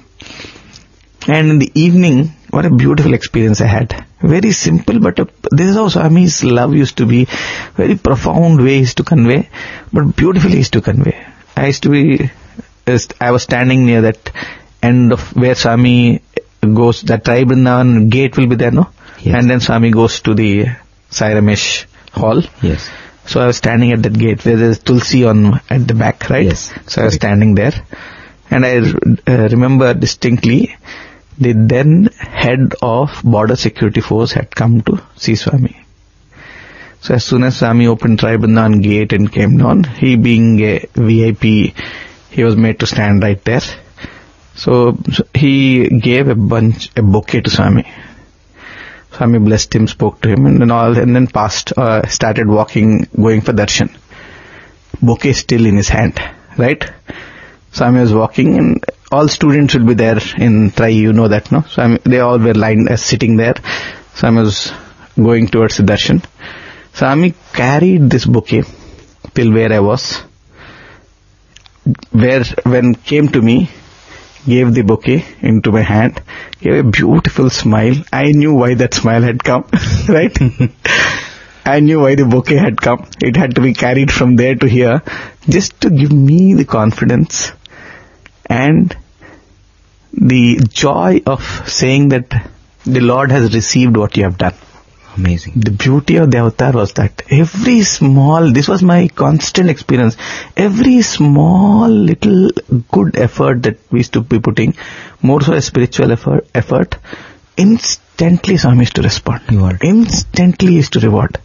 And in the evening, what a beautiful experience I had. Very simple, but a, this is how Swami's love used to be. Very profound ways to convey, but beautifully used to convey. I used to be, I was standing near that end of where Swami goes, that Trai Vrindavan gate will be there, no? Yes. And then Swami goes to the Sai Ramesh hall. Yes. So I was standing at that gate where there is Tulsi on at the back, right? Yes. So I was standing there, and I uh, remember distinctly, the then head of Border Security Force had come to see Swami. So as soon as Swami opened Trai Vrindavan gate and came down, he being a V I P, he was made to stand right there. So, so he gave a bunch, a bouquet to Swami. Swami blessed him, spoke to him, and then all, and then passed, uh, started walking, going for darshan. Bouquet still in his hand, right? Swami was walking, and all students will be there in Trai, you know that, no? Swami, they all were lined, uh, sitting there. Swami was going towards the darshan. Swami carried this bouquet till where I was. Where, when came to me, gave the bouquet into my hand, gave a beautiful smile. I knew why that smile had come, right? I knew why the bouquet had come. It had to be carried from there to here, just to give me the confidence and the joy of saying that the Lord has received what you have done. Amazing. The beauty of the avatar was that every small, this was my constant experience, every small little good effort that we used to be putting, more so a spiritual effort, effort instantly Swami used to respond. Reward. Instantly used to reward.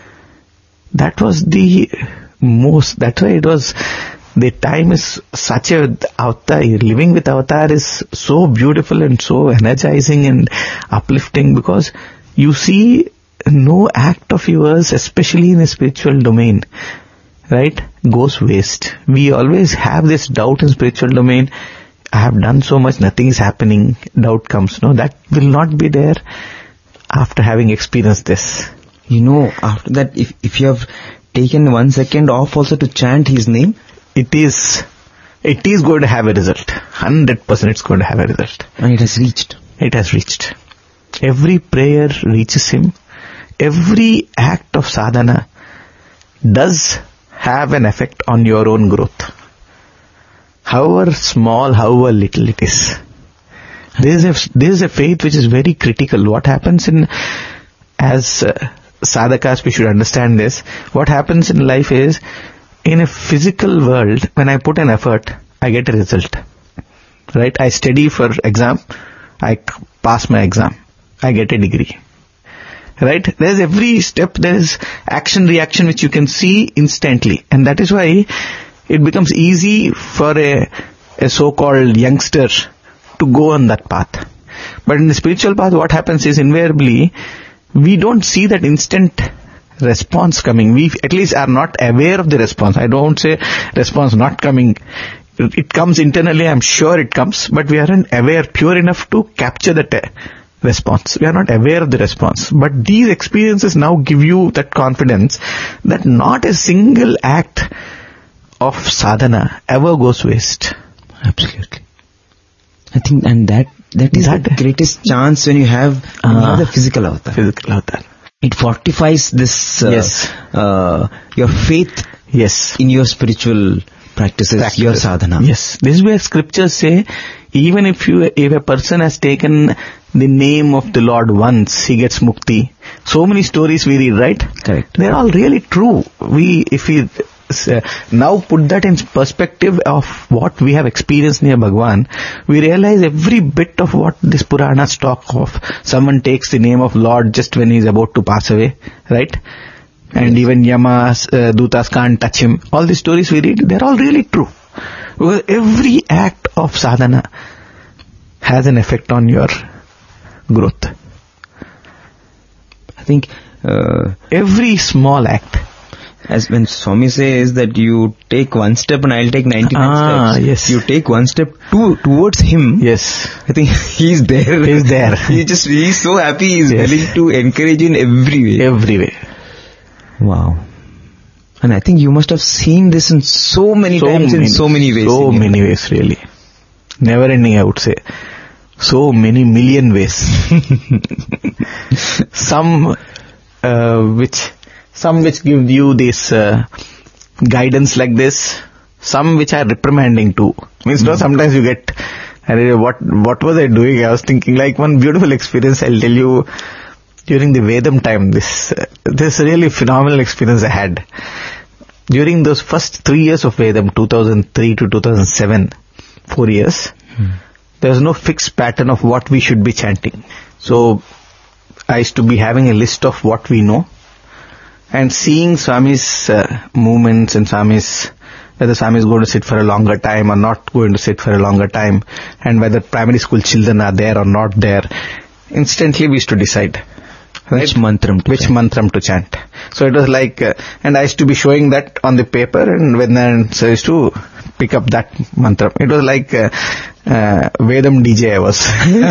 That was the most, that's why it was, the time is such a, avatar, living with avatar is so beautiful and so energizing and uplifting, because you see no act of yours, especially in a spiritual domain, right, goes waste. We always have this doubt in spiritual domain. I have done so much, nothing is happening, doubt comes. No, that will not be there after having experienced this. You know, after that, if, if you have taken one second off also to chant his name, it is, it is going to have a result. one hundred percent it's going to have a result. And it has reached. It has reached. Every prayer reaches him. Every act of sadhana does have an effect on your own growth. However small, however little it is. This is a, this is a faith which is very critical. What happens in, as uh, sadhakas, we should understand this. What happens in life is, in a physical world, when I put an effort, I get a result. Right? I study for exam, I pass my exam, I get a degree. Right? There's every step, there's action, reaction which you can see instantly. And that is why it becomes easy for a, a so-called youngster to go on that path. But in the spiritual path, what happens is invariably, we don't see that instant response coming. We at least are not aware of the response. I don't say response not coming. It comes internally, I'm sure it comes, but we aren't aware, pure enough to capture that response. We are not aware of the response. But these experiences now give you that confidence that not a single act of sadhana ever goes waste. Absolutely. I think, and that, that is that the greatest chance when you have uh, the physical avatar. Physical avatar. It fortifies this, uh, yes. uh, your faith yes. in your spiritual practices, Practice. your sadhana. Yes. This is where scriptures say, even if you, if a person has taken the name of the Lord once, he gets mukti. So many stories we read, right? Correct. They're all really true. We, if we uh, now put that in perspective of what we have experienced near Bhagwan, we realize every bit of what this Puranas talk of. Someone takes the name of Lord just when he's about to pass away, right? And yes. even Yamas, uh, Dutas can't touch him. All these stories we read, they're all really true. Because every act of sadhana has an effect on your growth. I think uh, every small act. As when Swami says that you take one step and I'll take ninety-nine ah, steps. Yes. You take one step to, towards him. Yes. I think he's there. He's there. he just, he's so happy. He's yes. willing to encourage in every way. Every way. Wow. And I think you must have seen this in so many so times many, in so many ways. So many ways, really. Never ending, I would say. So many million ways. Some uh, which some which give you this uh, guidance like this, some which are reprimanding too. Means mm. no, sometimes you get, what what was I doing? I was thinking, like one beautiful experience I'll tell you during the Vedam time. This uh, this really phenomenal experience I had during those first three years of Vedam, two thousand three to two thousand seven, four years. Mm. There was no fixed pattern of what we should be chanting. So I used to be having a list of what we know and seeing Swami's uh, movements and Swami's, whether Swami is going to sit for a longer time or not going to sit for a longer time, and whether primary school children are there or not there. Instantly we used to decide. Right? Which mantram to Which chant. mantram to chant. So it was like, uh, and I used to be showing that on the paper, and when I used to pick up that mantra. It was like uh, uh, Vedam D J I was.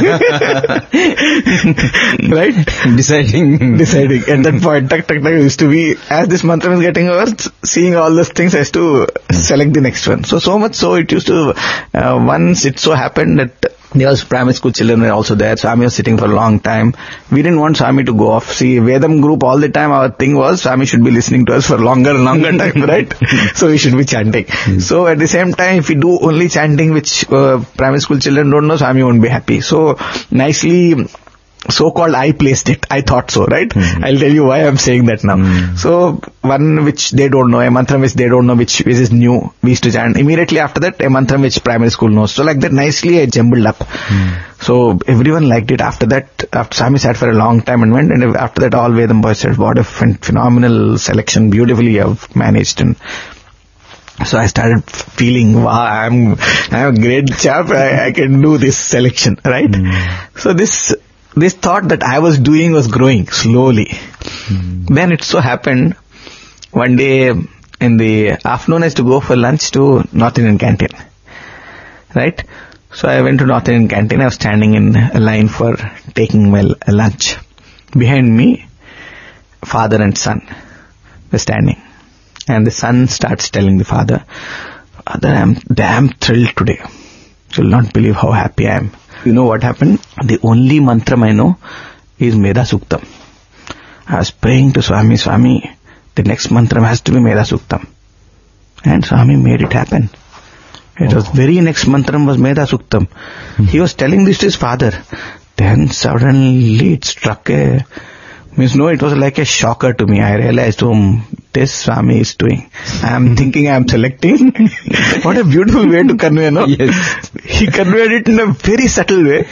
Right? Deciding. Deciding. At that point, tak, tak, tak, used to be, as this mantra was getting over, seeing all those things, I used to select the next one. So, so much so, it used to, uh, once it so happened that there was primary school children were also there. Swami was sitting for a long time. We didn't want Swami to go off. See, Vedam group all the time, our thing was Swami should be listening to us for longer and longer time, right? So we should be chanting. Mm. So at the same time, if we do only chanting, which uh, primary school children don't know, Swami won't be happy. So nicely, so-called I placed it. I thought so, right? Mm. I'll tell you why I'm saying that now. Mm. So, one which they don't know, a mantra which they don't know, which, which is new, we used to chant. Immediately after that, a mantra which primary school knows. So like that, nicely I jumbled up. Mm. So, everyone liked it. After that, after Swami sat for a long time and went, and after that, all Vedam boys said, what a ph- phenomenal selection, beautifully you have managed. And so I started feeling, wow, I'm, I'm a great chap, I, I can do this selection, right? Mm. So this, This thought that I was doing was growing slowly. Mm. Then it so happened, one day in the afternoon I used to go for lunch to North Indian canteen. Right? So I went to North Indian canteen. I was standing in a line for taking my lunch. Behind me, father and son were standing. And the son starts telling the father, Father, I am damn thrilled today. You will not believe how happy I am. You know what happened? The only mantra I know is Meda Suktam. I was praying to Swami, Swami, the next mantra has to be Meda Suktam. And Swami made it happen. It oh. was very next mantra was Meda Suktam. Mm-hmm. He was telling this to his father. Then suddenly it struck a, means no, it was like a shocker to me. I realized, oh, this Swami is doing. I am thinking I am selecting. What a beautiful way to convey, no? Yes. He conveyed it in a very subtle way.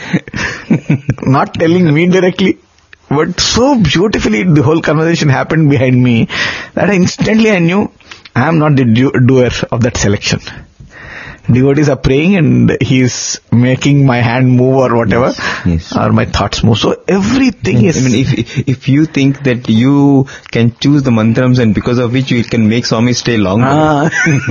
Not telling me directly. But so beautifully the whole conversation happened behind me that I instantly I knew I am not the do- doer of that selection. Devotees are praying and he is making my hand move or whatever, yes, yes. or my thoughts move. So everything yes, is... I mean, if if you think that you can choose the mantrams and because of which you can make Swami stay longer. Ah.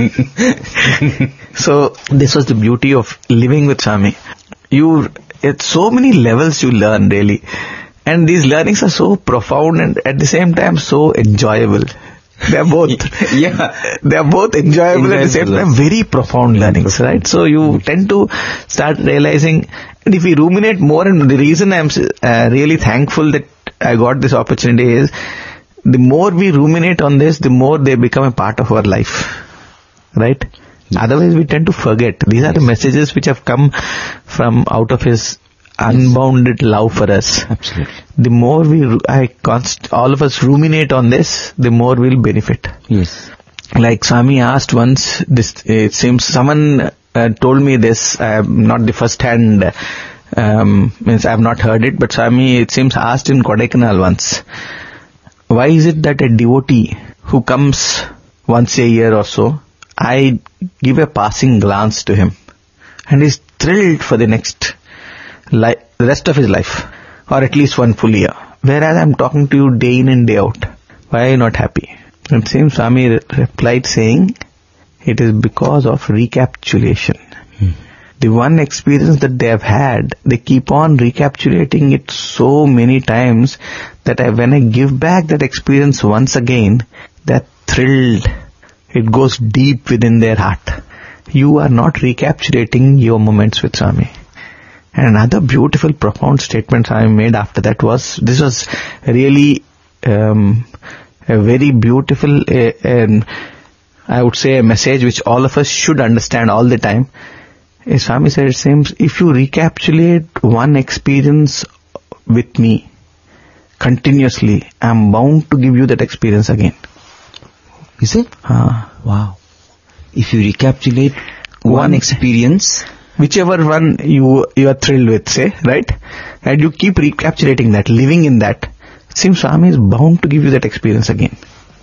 So this was the beauty of living with Swami. You, at so many levels you learn really. And these learnings are so profound and at the same time so enjoyable. They are both, yeah. They are both enjoyable, enjoyable at the same time, very profound learnings, right? So you tend to start realizing, and if we ruminate more, and the reason I'm uh, really thankful that I got this opportunity is, the more we ruminate on this, the more they become a part of our life, right? Yes. Otherwise we tend to forget. These are yes. the messages which have come from out of his unbounded love for us. Absolutely. The more we, I const, all of us ruminate on this, the more we'll benefit. Yes. Like Swami asked once, this, it seems someone uh, told me this, I am not the first hand, um, means I have not heard it, but Swami, it seems, asked in Kodaikanal once, why is it that a devotee who comes once a year or so, I give a passing glance to him and is thrilled for the next Li- the rest of his life, or at least one full year. Whereas I'm talking to you day in and day out. Why are you not happy? And same Swami re- replied saying, it is because of recapitulation. Hmm. The one experience that they have had, they keep on recapitulating it so many times that I, when I give back that experience once again, they're thrilled. It goes deep within their heart. You are not recapitulating your moments with Swami. And another beautiful, profound statement I made after that was, this was really um, a very beautiful, uh, and I would say a message which all of us should understand all the time. As Swami said, it seems, if you recapitulate one experience with me continuously, I am bound to give you that experience again. Is it? Uh, wow. If you recapitulate one, one experience... whichever one you you are thrilled with, say, right? And you keep recapitulating that, living in that, it seems Swami is bound to give you that experience again.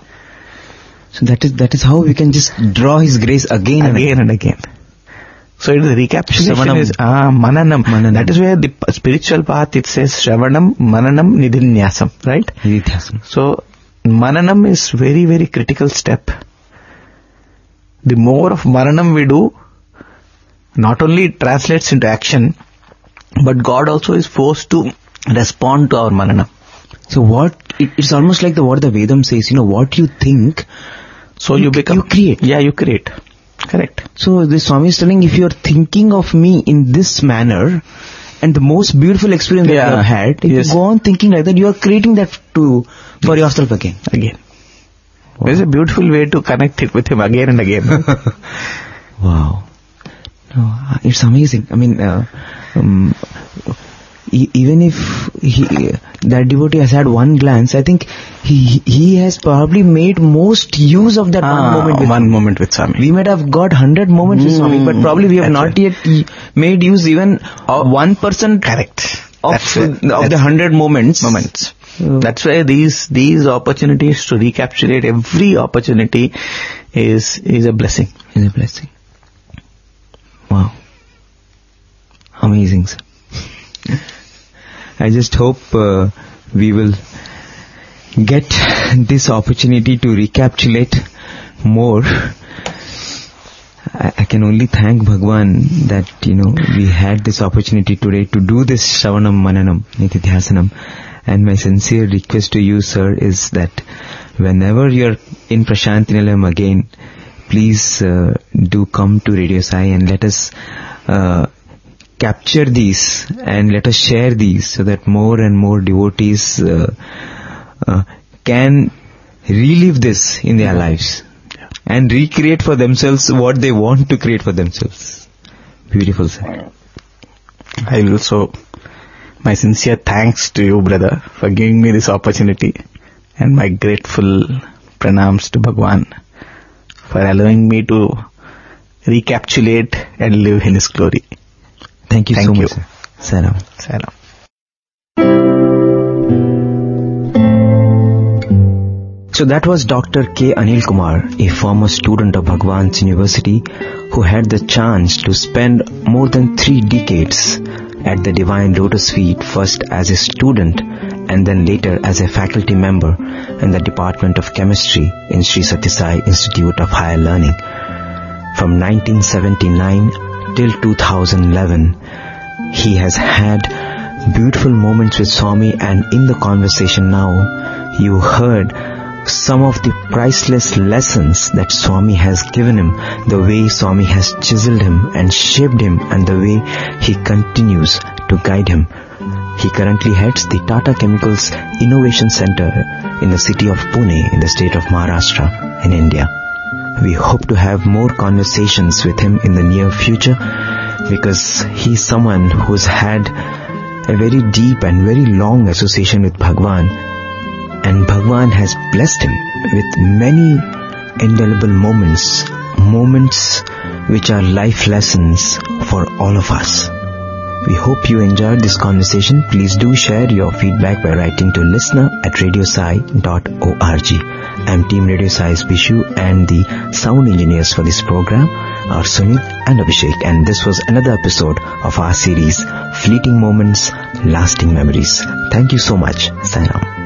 So that is that is how we can just draw his grace again, again and again. And again. So it is the recapitulation Shravanam. is ah, mananam. mananam. That is where the spiritual path, it says Shravanam, Mananam, Nidhinyasam, right? Nidhinyasam. So Mananam is very, very critical step. the more of Maranam we do, not only it translates into action, but God also is forced to respond to our Maranam. So what, it, it's almost like the what the Vedam says, you know, what you think, so you, you become, you create. Yeah, you create. Correct. So the Swami is telling, if you're thinking of me in this manner, and the most beautiful experience yeah. that you have had, if yes. you go on thinking like that, you are creating that to for yes. yourself again. Again. Wow. There's a beautiful way to connect it with him again and again. Wow. No, it's amazing. I mean, uh, um, e- even if he, that devotee has had one glance, I think he he has probably made most use of that ah, one moment with one Swami. moment with Swami. We might have got hundred moments mm, with Swami, but probably we have not right. yet made use even of one percent. Correct. Of, that's of that's the hundred moments. Moments. Uh, that's why these these opportunities to recapitulate every opportunity is is a blessing. Is a blessing. Wow. Amazing, sir. I just hope uh, we will get this opportunity to recapitulate more. I, I can only thank Bhagwan that, you know, we had this opportunity today to do this Shravanam Mananam Nitidhyasanam. And my sincere request to you, sir, is that whenever you're in Prasanthi Nilayam again, please uh, do come to Radio Sai and let us uh, capture these and let us share these so that more and more devotees uh, uh, can relive this in their lives and recreate for themselves what they want to create for themselves. Beautiful, sir. I will also, my sincere thanks to you, brother, for giving me this opportunity, and my grateful pranams to Bhagwan for allowing me to recapitulate and live in His glory. Thank you Thank so you. much, sir. Salam. Salam. So that was Doctor K. Anil Kumar, a former student of Bhagwan's University who had the chance to spend more than three decades at the Divine Lotus Feet, first as a student and then later as a faculty member in the Department of Chemistry in Sri Sathya Sai Institute of Higher Learning. From nineteen seventy-nine till two thousand eleven, he has had beautiful moments with Swami, and in the conversation now, you heard some of the priceless lessons that Swami has given him, the way Swami has chiseled him and shaped him, and the way he continues to guide him. He currently heads the Tata Chemicals Innovation Center in the city of Pune in the state of Maharashtra in India. We hope to have more conversations with him in the near future, because he's someone who's had a very deep and very long association with Bhagwan, and Bhagwan has blessed him with many indelible moments, moments which are life lessons for all of us. We hope you enjoyed this conversation. Please do share your feedback by writing to listener at radiosai dot org. I'm Team Radio Sai's Bishu, and the sound engineers for this program are Sunil and Abhishek, and this was another episode of our series Fleeting Moments, Lasting Memories. Thank you so much. Salam.